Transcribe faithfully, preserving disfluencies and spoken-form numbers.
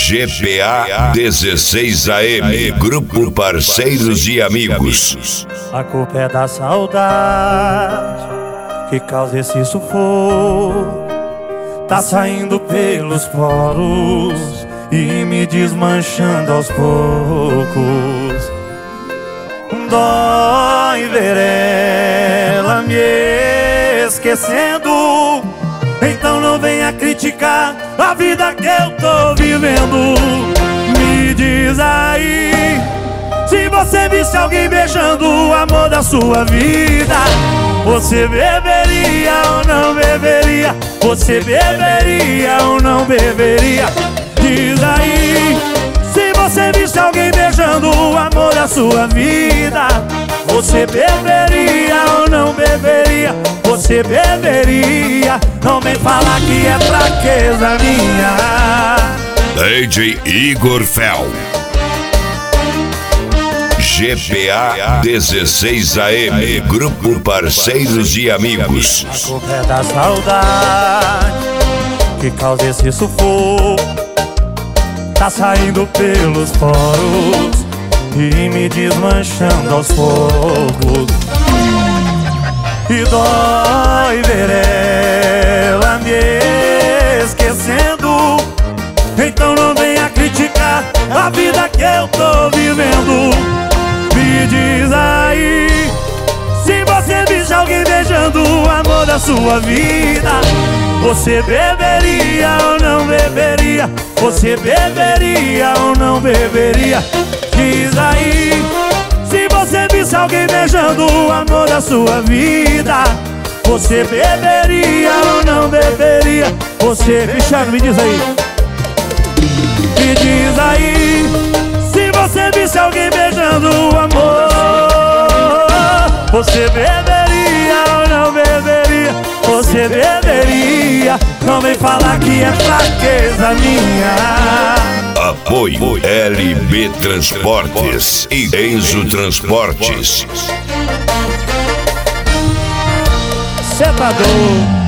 G P A dezesseis A M, Grupo Parceiros e Amigos. A culpa é da saudade que causa esse sufoco. Tá saindo pelos poros e me desmanchando aos poucos. Dói ver ela me esquecendo. Então não venha criticar a vida que eu tô vivendo. Me diz aí, se você visse alguém beijando o amor da sua vida, você beberia ou não beberia? Você beberia ou não beberia? Diz aí, se você visse alguém beijando o amor da sua vida, você beberia ou não beberia? Você beberia? Não vem falar que é fraqueza minha. D J Igor Fel. G P A dezesseis A M, Grupo Parceiros e Amigos. A culpa é da saudade que causa esse sufoco. Tá saindo pelos poros e me desmanchando aos poucos. E dói ver ela me esquecendo. Então não venha criticar a vida que eu tô vivendo. Me diz aí, se você visse alguém beijando o amor da sua vida, você beberia ou não beberia? Você beberia ou não beberia? Diz aí, se você visse alguém beijando o amor da sua vida, você beberia ou não beberia? Você, Cristiano, me diz aí. Me diz aí, se você visse alguém beijando o amor, você beberia ou não beberia? Você beberia? Não vem falar que é fraqueza minha. Apoio L B Transportes e Enzo Transportes. Cê tá doido?